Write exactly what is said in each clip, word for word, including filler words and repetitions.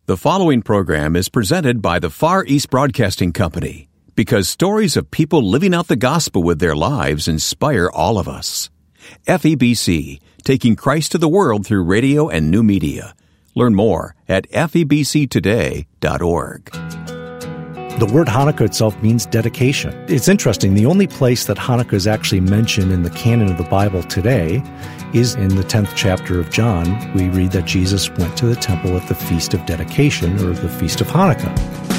The following program is presented by the Far East Broadcasting Company because stories of people living out the gospel with their lives inspire all of us. F E B C, taking Christ to the world through radio and new media. Learn more at F E B C today dot org. The word Hanukkah itself means dedication. It's interesting. The only place that Hanukkah is actually mentioned in the canon of the Bible today is in the tenth chapter of John. We read that Jesus went to the temple at the Feast of Dedication, or the Feast of Hanukkah.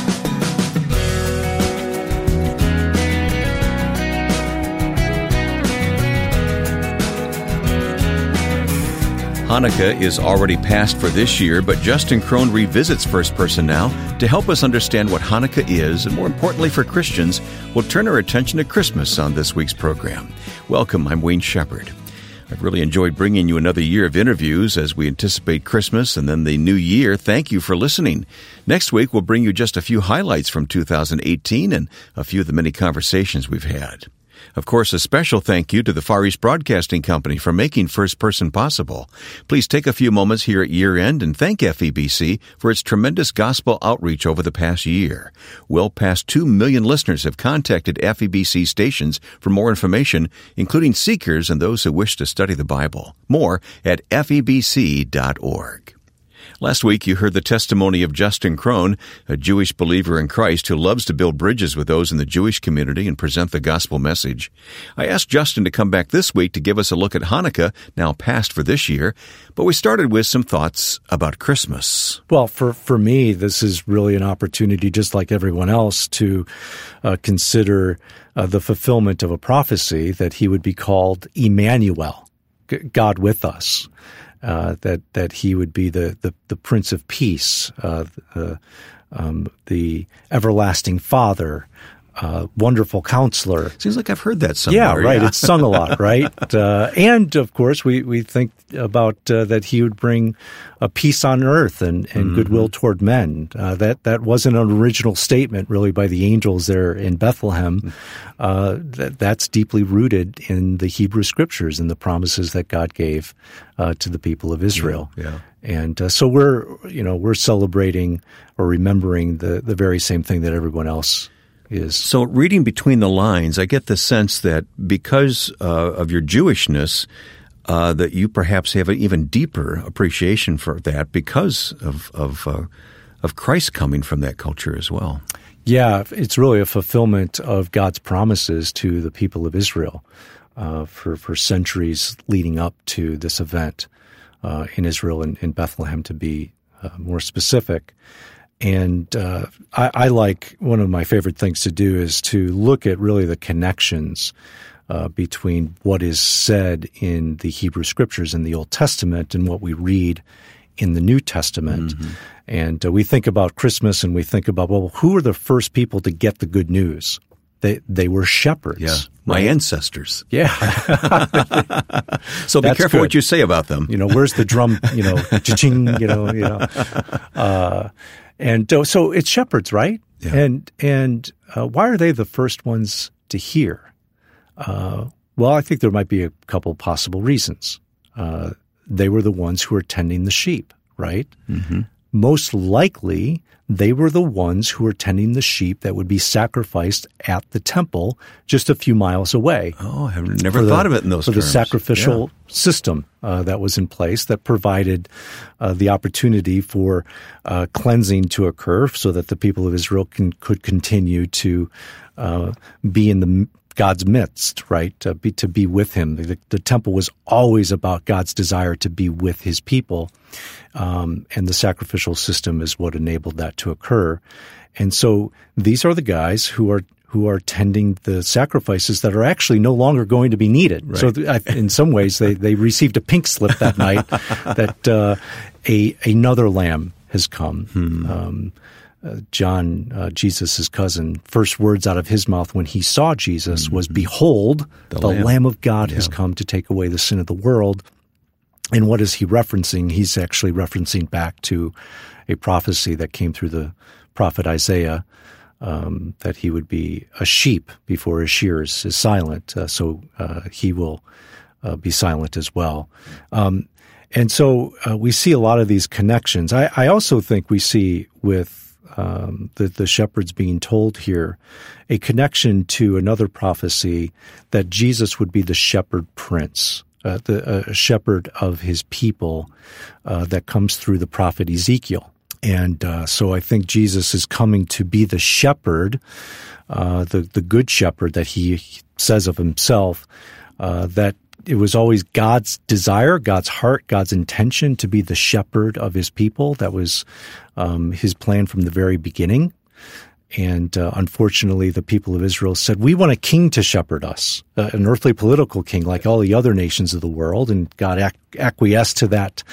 Hanukkah is already past for this year, but Justin Crone revisits First Person Now to help us understand what Hanukkah is, and more importantly for Christians, we'll turn our attention to Christmas on this week's program. Welcome, I'm Wayne Shepherd. I've really enjoyed bringing you another year of interviews as we anticipate Christmas and then the new year. Thank you for listening. Next week, we'll bring you just a few highlights from two thousand eighteen and a few of the many conversations we've had. Of course, a special thank you to the Far East Broadcasting Company for making First Person possible. Please take a few moments here at year-end and thank F E B C for its tremendous gospel outreach over the past year. Well past two million listeners have contacted F E B C stations for more information, including seekers and those who wish to study the Bible. More at F E B C dot org. Last week, you heard the testimony of Justin Crone, a Jewish believer in Christ who loves to build bridges with those in the Jewish community and present the gospel message. I asked Justin to come back this week to give us a look at Hanukkah, now past for this year, but we started with some thoughts about Christmas. Well, for, for me, this is really an opportunity, just like everyone else, to uh, consider uh, the fulfillment of a prophecy that he would be called Emmanuel, God with us. Uh, that that he would be the the, the Prince of Peace, uh, uh, um, the everlasting Father, uh, wonderful Counselor. Seems like I've heard that somewhere. Yeah, right. Yeah. It's sung a lot, right? uh, and of course, we we think about uh, that he would bring a peace on earth and, and mm-hmm. goodwill toward men. Uh, that that wasn't an original statement, really, by the angels there in Bethlehem. Uh, that that's deeply rooted in the Hebrew Scriptures and the promises that God gave uh, to the people of Israel. Yeah. yeah. And uh, so we're you know we're celebrating or remembering the the very same thing that everyone else is. So reading between the lines, I get the sense that because uh, of your Jewishness, Uh, that you perhaps have an even deeper appreciation for that because of of, uh, of Christ coming from that culture as well. Yeah, it's really a fulfillment of God's promises to the people of Israel uh, for for centuries leading up to this event uh, in Israel and in Bethlehem, to be uh, more specific. And uh, I, I like one of my favorite things to do is to look at really the connections Uh, between what is said in the Hebrew Scriptures in the Old Testament and what we read in the New Testament. Mm-hmm. And uh, we think about Christmas and we think about, well, who are the first people to get the good news? They they were shepherds. Yeah, my right? ancestors. Yeah. So be That's careful good. what you say about them. You know, where's the drum, you know, cha-ching, you know, you know. Uh, and uh, so it's shepherds, right? Yeah. And, and uh, why are they the first ones to hear? Uh, well, I think there might be a couple possible reasons. Uh, they were the ones who were tending the sheep, right? Mm-hmm. Most likely, they were the ones who were tending the sheep that would be sacrificed at the temple just a few miles away. Oh, I have never thought the, of it in those for terms. For the sacrificial yeah. system uh, that was in place that provided uh, the opportunity for uh, cleansing to occur so that the people of Israel can, could continue to uh, be in the God's midst, right? To be, to be with him. The, the temple was always about God's desire to be with his people. Um, and the sacrificial system is what enabled that to occur. And so these are the guys who are who are tending the sacrifices that are actually no longer going to be needed. Right. So th- in some ways, they, they received a pink slip that night that uh, a another lamb has come. Hmm. Um, Uh, John, uh, Jesus' cousin, first words out of his mouth when he saw Jesus mm-hmm. was, "Behold, the, the Lamb. Lamb of God yeah. has come to take away the sin of the world." And what is he referencing? He's actually referencing back to a prophecy that came through the prophet Isaiah, um, that he would be a sheep before his shears is silent, uh, so uh, he will uh, be silent as well. Um, And so uh, we see a lot of these connections. I, I also think we see with um, the, the shepherds being told here a connection to another prophecy that Jesus would be the shepherd prince, uh, the uh, shepherd of his people uh, that comes through the prophet Ezekiel. And uh, so I think Jesus is coming to be the shepherd, uh, the, the good shepherd that he says of himself, uh, that it was always God's desire, God's heart, God's intention to be the shepherd of his people. That was um, his plan from the very beginning. And uh, unfortunately, the people of Israel said, we want a king to shepherd us, uh, an earthly political king like all the other nations of the world. And God ac- acquiesced to that.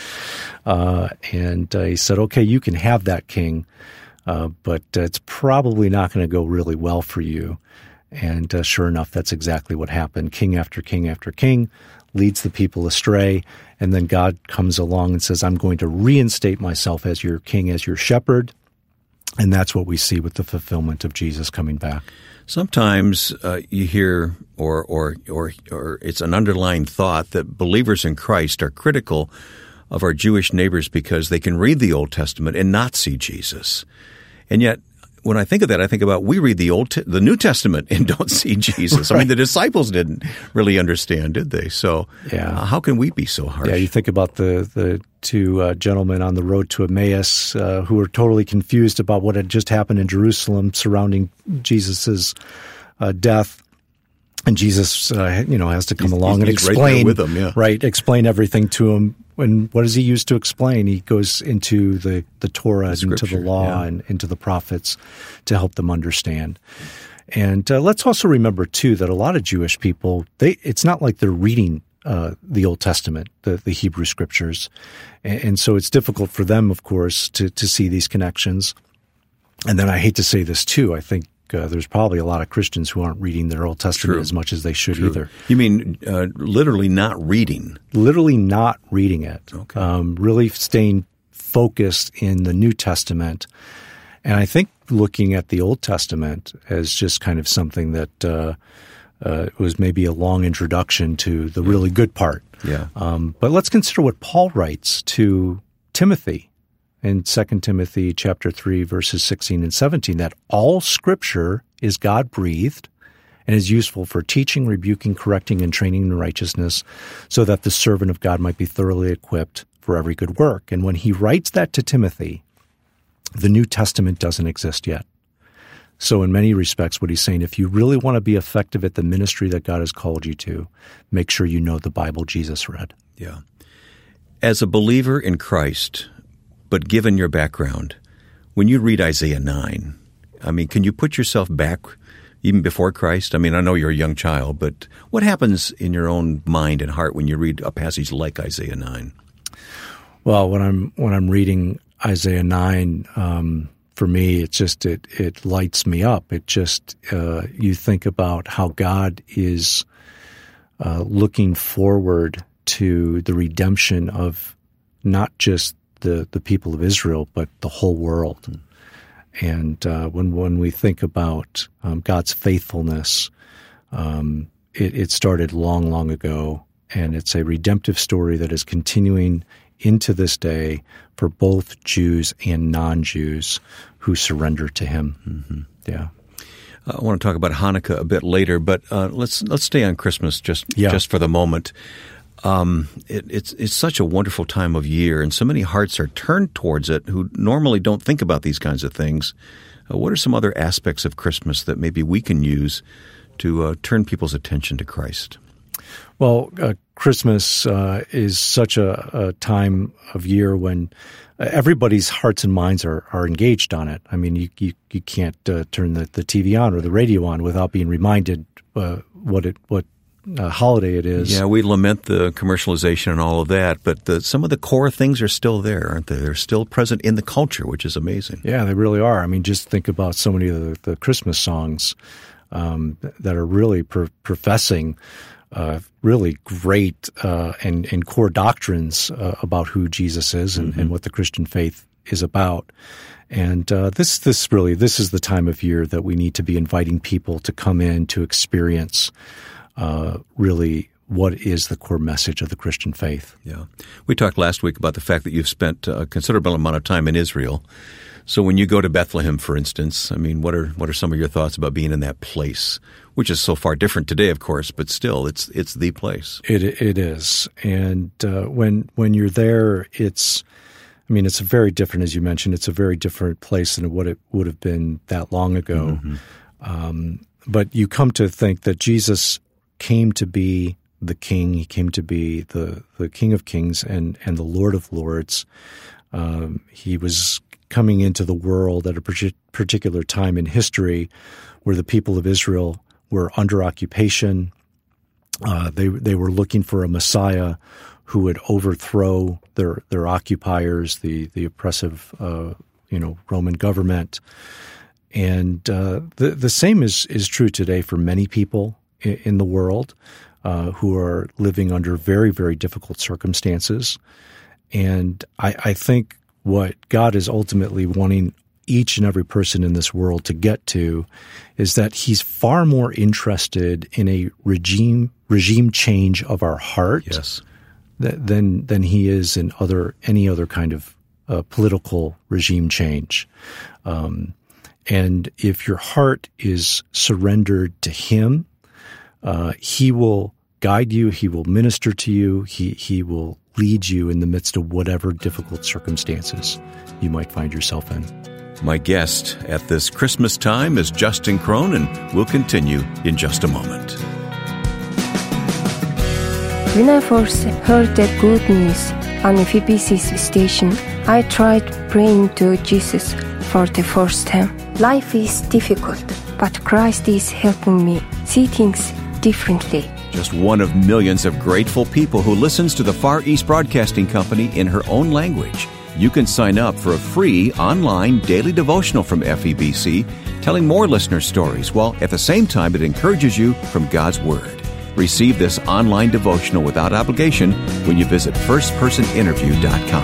Uh, and uh, he said, okay, you can have that king, uh, but uh, it's probably not going to go really well for you. And uh, sure enough, that's exactly what happened. King after king after king leads the people astray. And then God comes along and says, I'm going to reinstate myself as your king, as your shepherd. And that's what we see with the fulfillment of Jesus coming back. Sometimes uh, you hear, or, or or or it's an underlying thought that believers in Christ are critical of our Jewish neighbors because they can read the Old Testament and not see Jesus. And yet, when I think of that, I think about we read the Old, Te- the New Testament and don't see Jesus. Right. I mean, the disciples didn't really understand, did they? So, yeah. uh, how can we be so harsh? Yeah, you think about the the two uh, gentlemen on the road to Emmaus uh, who were totally confused about what had just happened in Jerusalem surrounding Jesus's uh, death. And Jesus, uh, you know, has to come he's, along he's, and he's explain, right, with them, yeah. right? Explain everything to him. And what does he use to explain? He goes into the, the Torah, the into the law, yeah. and into the prophets to help them understand. And uh, let's also remember, too, that a lot of Jewish people, they it's not like they're reading uh, the Old Testament, the, the Hebrew Scriptures. And, and so it's difficult for them, of course, to, to see these connections. And then I hate to say this, too. I think Uh, there's probably a lot of Christians who aren't reading their Old Testament True. as much as they should True. either. You mean uh, literally not reading? Literally not reading it. Okay. Um, really staying focused in the New Testament. And I think looking at the Old Testament as just kind of something that uh, uh, was maybe a long introduction to the really good part. Yeah. Um, but let's consider what Paul writes to Timothy. In Second Timothy chapter three, verses sixteen and seventeen, that all Scripture is God-breathed and is useful for teaching, rebuking, correcting, and training in righteousness, so that the servant of God might be thoroughly equipped for every good work. And when he writes that to Timothy, the New Testament doesn't exist yet. So in many respects, what he's saying, if you really want to be effective at the ministry that God has called you to, make sure you know the Bible Jesus read. Yeah. As a believer in Christ, but given your background, when you read Isaiah nine, I mean, can you put yourself back even before Christ? I mean, I know you're a young child, but what happens in your own mind and heart when you read a passage like Isaiah nine? Well, when I'm when I'm reading Isaiah nine, um, for me, it just it it lights me up. It just uh, you think about how God is uh, looking forward to the redemption of not just the, the people of Israel, but the whole world. Mm. And uh, when when we think about um, God's faithfulness, um, it, it started long, long ago, and it's a redemptive story that is continuing into this day for both Jews and non-Jews who surrender to Him. Mm-hmm. Yeah. Uh, I want to talk about Hanukkah a bit later, but uh, let's let's stay on Christmas just yeah. just for the moment. Um, it, it's it's such a wonderful time of year, and so many hearts are turned towards it who normally don't think about these kinds of things. Uh, what are some other aspects of Christmas that maybe we can use to uh, turn people's attention to Christ? Well, uh, Christmas uh, is such a, a time of year when everybody's hearts and minds are, are engaged on it. I mean, you you, you can't uh, turn the, the T V on or the radio on without being reminded uh, what it what. Uh, holiday it is. Yeah, we lament the commercialization and all of that, but the, some of the core things are still there, aren't they? They're still present in the culture, which is amazing. Yeah, they really are. I mean, just think about so many of the, the Christmas songs um, that are really pro- professing uh, really great uh, and, and core doctrines uh, about who Jesus is and, mm-hmm. and what the Christian faith is about. And uh, this, this really, this is the time of year that we need to be inviting people to come in to experience Uh, really what is the core message of the Christian faith. Yeah. We talked last week about the fact that you've spent a considerable amount of time in Israel. So when you go to Bethlehem, for instance, I mean, what are what are some of your thoughts about being in that place, which is so far different today, of course, but still, it's it's the place. It it is, and uh, when when you're there, it's, I mean, it's a very different, as you mentioned, it's a very different place than what it would have been that long ago. Mm-hmm. Um, but you come to think that Jesus came to be the King. He came to be the the King of Kings and and the Lord of Lords. Um, he was coming into the world at a particular time in history where the people of Israel were under occupation. Uh, they they were looking for a Messiah who would overthrow their their occupiers, the the oppressive uh, you know Roman government. And uh, the the same is is true today for many people in, in the world uh, who are living under very very difficult circumstances. And I, I think what God is ultimately wanting each and every person in this world to get to is that He's far more interested in a regime regime change of our heart, yes, th- than than He is in other any other kind of uh, political regime change. Um, and if your heart is surrendered to Him, uh, He will guide you. He will minister to you. He He will lead you in the midst of whatever difficult circumstances you might find yourself in. My guest at this Christmas time is Justin Krohn, and we'll continue in just a moment. When I first heard that good news on F B C's station, I tried praying to Jesus for the first time. Life is difficult, but Christ is helping me see things differently. Just one of millions of grateful people who listens to the Far East Broadcasting Company in her own language. You can sign up for a free online daily devotional from F E B C, telling more listener stories, while at the same time it encourages you from God's Word. Receive this online devotional without obligation when you visit first person interview dot com.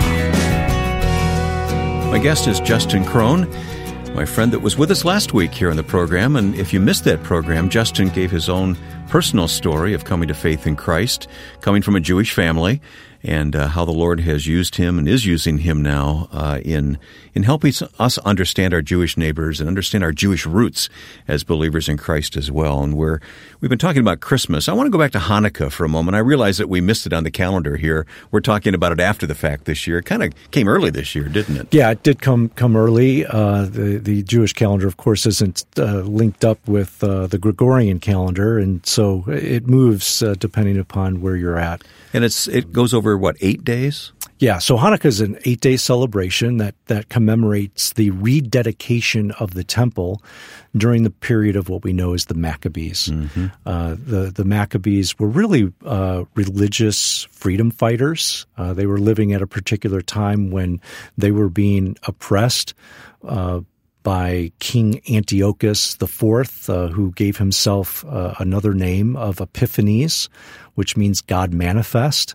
My guest is Justin Krohn, my friend that was with us last week here on the program. And if you missed that program, Justin gave his own personal story of coming to faith in Christ, coming from a Jewish family, and uh, how the Lord has used him and is using him now uh, in in helping us understand our Jewish neighbors and understand our Jewish roots as believers in Christ as well. And we're, we've been talking about Christmas. I want to go back to Hanukkah for a moment. I realize that we missed it on the calendar here. We're talking about it after the fact this year. It kind of came early this year, didn't it? Yeah, it did come come early. Uh, the, the Jewish calendar, of course, isn't uh, linked up with uh, the Gregorian calendar, and so it moves uh, depending upon where you're at. And it's it goes over, what, eight days? Yeah, so Hanukkah is an eight-day celebration that, that commemorates the rededication of the temple during the period of what we know as the Maccabees. Mm-hmm. Uh, the, the Maccabees were really uh, religious freedom fighters. Uh, they were living at a particular time when they were being oppressed uh, by King Antiochus the Fourth, uh, who gave himself uh, another name of Epiphanes, which means God manifest.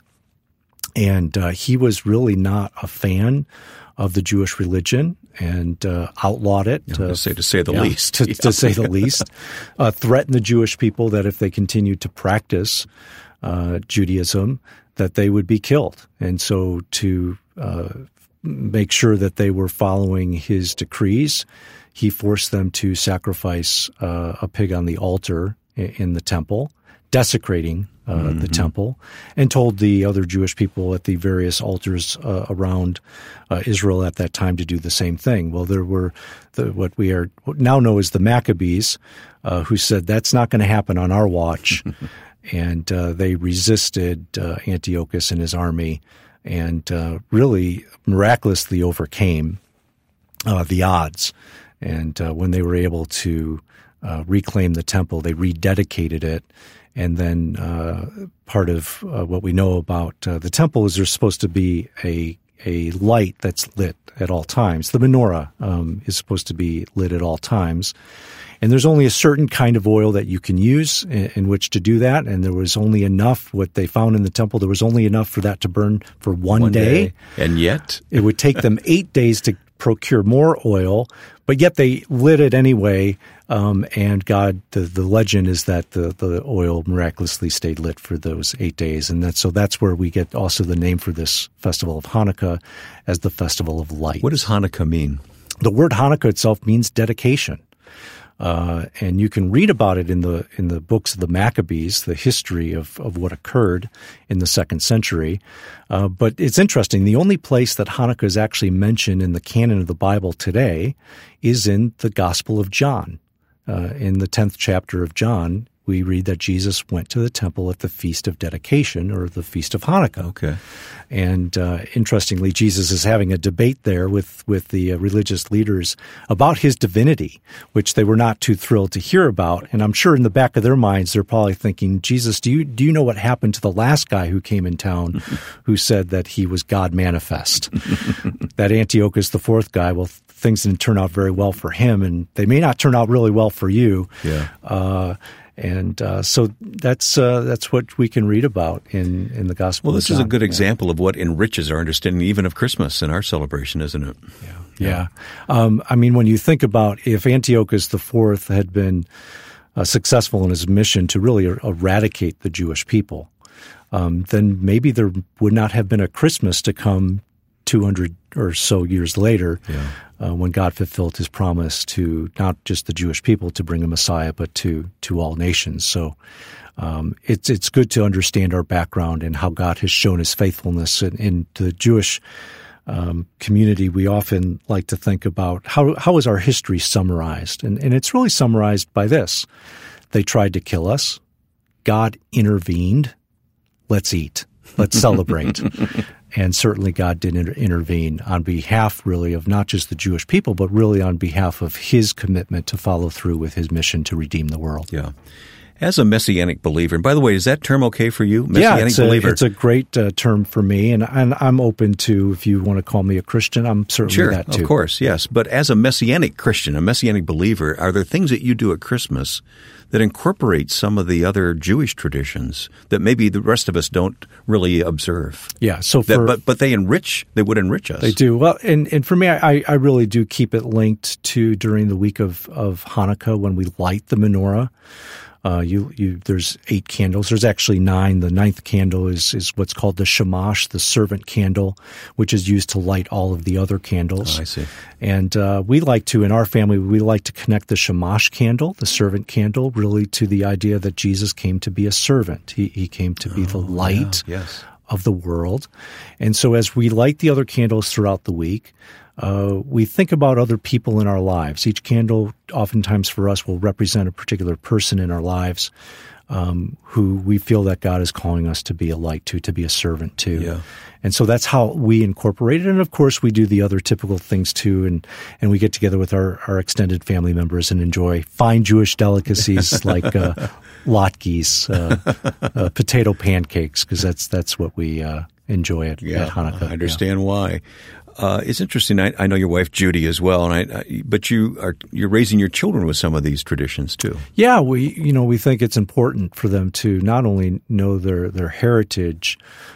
And uh, he was really not a fan of the Jewish religion and uh, outlawed it. Yeah, to, say, to say the yeah, least. To, yeah. to say the least. Uh, threatened the Jewish people that if they continued to practice uh, Judaism, that they would be killed. And so to uh, make sure that they were following his decrees, he forced them to sacrifice uh, a pig on the altar in, in the temple, desecrating Uh, mm-hmm. the temple, and told the other Jewish people at the various altars uh, around uh, Israel at that time to do the same thing. Well, there were the, what we are now know as the Maccabees, uh, who said that's not going to happen on our watch, and uh, they resisted uh, Antiochus and his army, and uh, really miraculously overcame uh, the odds. And uh, when they were able to uh, reclaim the temple, they rededicated it. And then uh, part of uh, what we know about uh, the temple is there's supposed to be a a light that's lit at all times. The menorah um, is supposed to be lit at all times. And there's only a certain kind of oil that you can use in, in which to do that. And there was only enough, what they found in the temple, there was only enough for that to burn for one, one day. day. And yet? It would take them eight days to procure more oil, but yet they lit it anyway. Um, and God, the, the legend is that the, the oil miraculously stayed lit for those eight days. And that, so that's where we get also the name for this festival of Hanukkah as the Festival of Light. What does Hanukkah mean? The word Hanukkah itself means dedication. Uh, and you can read about it in the in the books of the Maccabees, the history of, of what occurred in the second century. Uh, but it's interesting. The only place that Hanukkah is actually mentioned in the canon of the Bible today is in the Gospel of John. Uh, in the tenth chapter of John, we read that Jesus went to the temple at the Feast of Dedication, or the Feast of Hanukkah. Okay. And uh, interestingly, Jesus is having a debate there with, with the uh, religious leaders about his divinity, which they were not too thrilled to hear about. And I'm sure in the back of their minds, they're probably thinking, Jesus, do you do you know what happened to the last guy who came in town who said that he was God manifest? That Antiochus the fourth guy, well, things didn't turn out very well for him, and they may not turn out really well for you. Yeah. Uh, And uh, so that's uh, that's what we can read about in, in the Gospel Well, of this John. is a good Yeah. example of what enriches our understanding even of Christmas and our celebration, isn't it? Yeah. Yeah. Um, I mean, when you think about if Antiochus the fourth had been uh, successful in his mission to really er- eradicate the Jewish people, um, then maybe there would not have been a Christmas to come two hundred or so years later, Yeah. uh, when God fulfilled his promise to not just the Jewish people to bring a Messiah, but to to all nations. So um, it's it's good to understand our background and how God has shown his faithfulness. In, in the Jewish um, community, we often like to think about how how is our history summarized, and and it's really summarized by this: they tried to kill us, God intervened. Let's eat. Let's celebrate. And certainly God did inter- intervene on behalf, really, of not just the Jewish people, but really on behalf of his commitment to follow through with his mission to redeem the world. Yeah. As a Messianic believer, and by the way, is that term okay for you? Messianic yeah, it's believer. A, it's a great uh, term for me, and, and I'm open to, if you want to call me a Christian, I'm certainly Sure, that too. of course, yes. But as a Messianic Christian, a Messianic believer, are there things that you do at Christmas that incorporate some of the other Jewish traditions that maybe the rest of us don't really observe? Yeah, so that, for, but but they enrich, they would enrich us. They do. Well, and, and for me, I, I really do keep it linked to during the week of, of Hanukkah when we light the menorah. Uh, you, you, there's eight candles. There's actually nine. The ninth candle is, is what's called the shamash, the servant candle, which is used to light all of the other candles. Oh, I see. And uh, we like to, in our family, we like to connect the shamash candle, the servant candle, really to the idea that Jesus came to be a servant. He, he came to be oh, the light yeah, yes. of the world. And so as we light the other candles throughout the week, Uh, we think about other people in our lives. Each candle, oftentimes for us, will represent a particular person in our lives um, who we feel that God is calling us to be a light to, to be a servant to. Yeah. And so that's how we incorporate it. And of course, we do the other typical things too. And, and we get together with our, our extended family members and enjoy fine Jewish delicacies like uh, latkes, uh, uh, potato pancakes, because that's that's what we uh, enjoy at, Yeah, at Hanukkah. I understand yeah. why. Uh, it's interesting. I, I know your wife Judy as well, and I, I, but you are you're raising your children with some of these traditions too. Yeah, we you know we think it's important for them to not only know their their heritage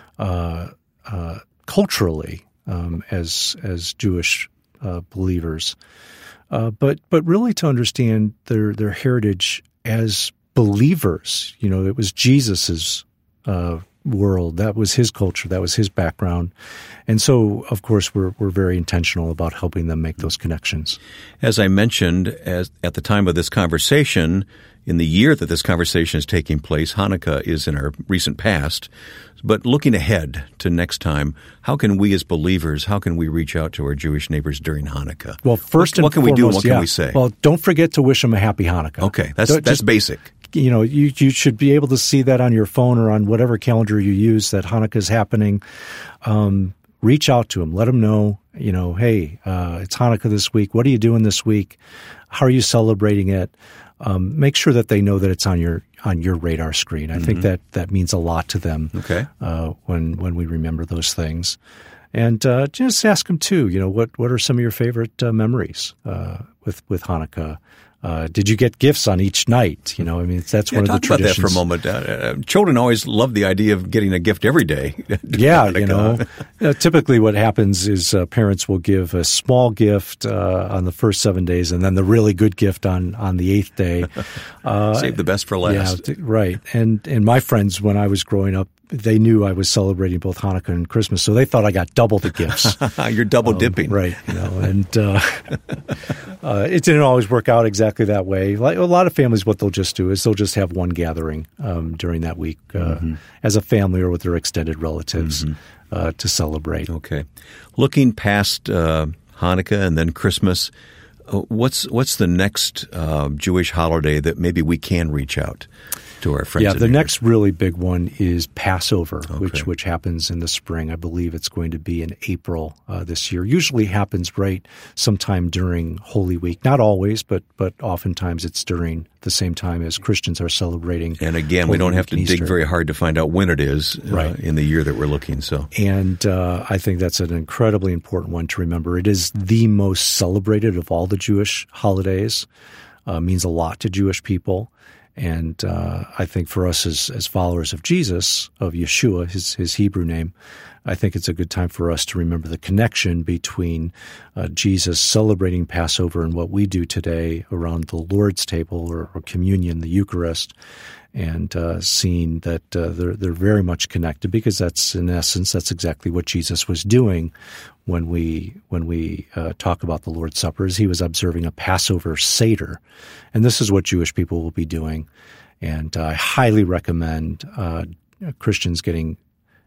uh, uh, culturally um, as as Jewish uh, believers, uh, but but really to understand their their heritage as believers. You know, it was Jesus's Uh, world. That was his culture. That was his background. And so, of course, we're we're very intentional about helping them make those connections. As I mentioned, as at the time of this conversation, in the year that this conversation is taking place, Hanukkah is in our recent past. But looking ahead to next time, how can we as believers, how can we reach out to our Jewish neighbors during Hanukkah? Well, first what, what and can foremost, we do and what yeah. can we say? Well, don't forget to wish them a happy Hanukkah. Okay, that's Don't, that's just, basic. You know, you you should be able to see that on your phone or on whatever calendar you use that Hanukkah is happening. Um, reach out to them. Let them know, you know, hey, uh, it's Hanukkah this week. What are you doing this week? How are you celebrating it? Um, make sure that they know that it's on your on your radar screen. I mm-hmm. think that that means a lot to them. Okay. Uh, when when we remember those things. And uh, just ask them, too, you know, what, what are some of your favorite uh, memories uh, with, with Hanukkah? Uh, did you get gifts on each night? You know, I mean, that's yeah, one of the traditions. Talk about that for a moment. Uh, uh, children always love the idea of getting a gift every day. Yeah, you know, uh, typically what happens is uh, parents will give a small gift uh, on the first seven days and then the really good gift on, on the eighth day. Uh, Save the best for last. Yeah, right. And, and my friends, when I was growing up, they knew I was celebrating both Hanukkah and Christmas, so they thought I got double the gifts. You're double um, dipping. Right. You know, and uh, uh, it didn't always work out exactly that way. Like a lot of families, what they'll just do is they'll just have one gathering um, during that week uh, mm-hmm. as a family or with their extended relatives mm-hmm. uh, to celebrate. Okay. Looking past uh, Hanukkah and then Christmas, uh, what's what's the next uh, Jewish holiday that maybe we can reach out to our friends? Yeah, the here? next really big one is Passover, Okay. which which happens in the spring. I believe it's going to be in April uh, this year. Usually happens right sometime during Holy Week. Not always, but but oftentimes it's during the same time as Christians are celebrating. And again, Holy we don't have Week to dig Easter. very hard to find out when it is uh, Right. in the year that we're looking. So, And uh, I think that's an incredibly important one to remember. It is the most celebrated of all the Jewish holidays. Uh, means a lot to Jewish people. And uh, I think for us as, as followers of Jesus, of Yeshua, his, his Hebrew name, I think it's a good time for us to remember the connection between uh, Jesus celebrating Passover and what we do today around the Lord's table or, or communion, the Eucharist, and uh, seeing that uh, they're, they're very much connected, because that's, in essence, that's exactly what Jesus was doing when we when we uh, talk about the Lord's Supper, is he was observing a Passover Seder. And this is what Jewish people will be doing. And I highly recommend uh, Christians getting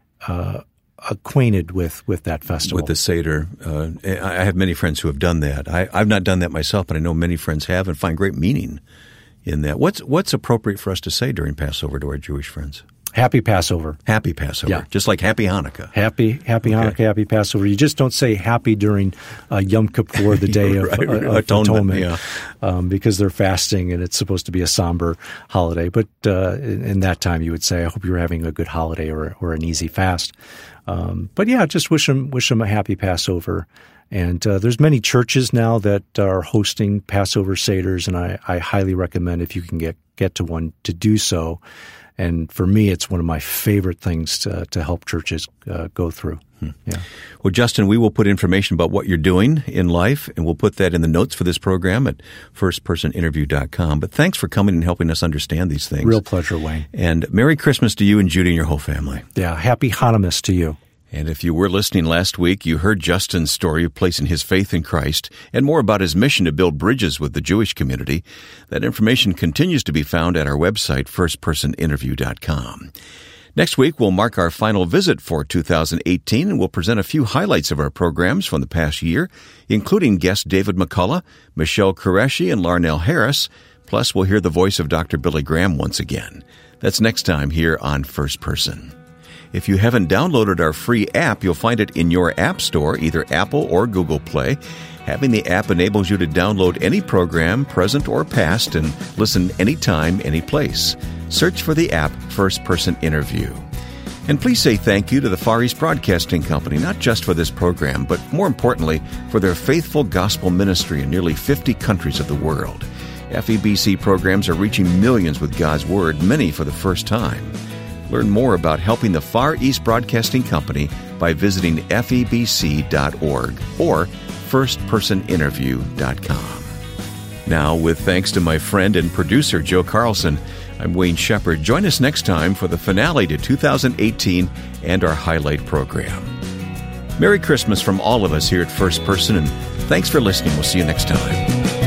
uh, acquainted with, with that festival. with the Seder, uh, I have many friends who have done that. I, I've not done that myself, but I know many friends have and find great meaning in that. What's what's appropriate for us to say during Passover to our Jewish friends? Happy Passover. Happy Passover, Yeah. just like Happy Hanukkah. Happy, happy Okay. Hanukkah, happy Passover. You just don't say happy during uh, Yom Kippur, the day of, Right, uh, of atonement, atonement, yeah. um, because they're fasting and it's supposed to be a somber holiday. But uh, in, in that time, you would say, I hope you're having a good holiday or, or an easy fast. Um, but yeah, just wish them, wish them a happy Passover. And uh, there's many churches now that are hosting Passover Seders, and I, I highly recommend, if you can get, get to one, to do so. And for me, it's one of my favorite things to, to help churches uh, go through. Hmm. Yeah. Well, Justin, we will put information about what you're doing in life, and we'll put that in the notes for this program at first person interview dot com. But thanks for coming and helping us understand these things. Real pleasure, Wayne. And Merry Christmas to you and Judy and your whole family. Yeah, happy Hanukkah to you. And if you were listening last week, you heard Justin's story of placing his faith in Christ and more about his mission to build bridges with the Jewish community. That information continues to be found at our website, first person interview dot com. Next week, we'll mark our final visit for two thousand eighteen, and we'll present a few highlights of our programs from the past year, including guest David McCullough, Michelle Qureshi, and Larnell Harris. Plus, we'll hear the voice of Doctor Billy Graham once again. That's next time here on First Person. If you haven't downloaded our free app, you'll find it in your app store, either Apple or Google Play. Having the app enables you to download any program, present or past, and listen anytime, any place. Search for the app First Person Interview. And please say thank you to the Far East Broadcasting Company, not just for this program, but more importantly, for their faithful gospel ministry in nearly fifty countries of the world. F E B C programs are reaching millions with God's Word, many for the first time. Learn more about helping the Far East Broadcasting Company by visiting F E B C dot org or first person interview dot com. Now, with thanks to my friend and producer Joe Carlson, I'm Wayne Shepherd. Join us next time for the finale to two thousand eighteen and our highlight program. Merry Christmas from all of us here at First Person, and thanks for listening. We'll see you next time.